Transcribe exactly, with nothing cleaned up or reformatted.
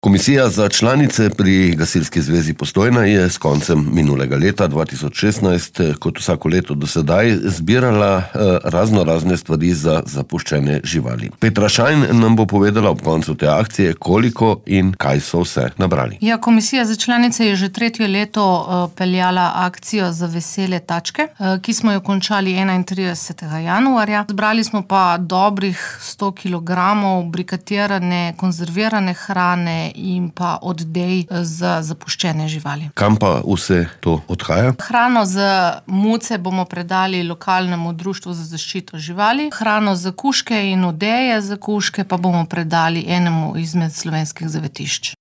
Komisija za članice pri Gasilski zvezi Postojna je s koncem minulega leta dva tisoč šestnajst, kot vsako leto do sedaj, zbirala eh, razno razne stvari za zapuščene živali. Petra Šajn nam bo povedala ob koncu te akcije, koliko in kaj so vse nabrali. Ja, Komisija za članice je že tretje leto uh, peljala akcijo za vesele tačke, uh, ki smo jo končali enaintridesetega januarja. Zbrali smo pa dobrih sto kilogramov brikatirane, konzervirane hrane in pa oddej za zapuščene živali. Kam pa vse to odhaja? Hrano za muce bomo predali lokalnemu društvu za zaščito živali, hrano za kužke in odeje za kužke pa bomo predali enemu izmed slovenskih zavetišč.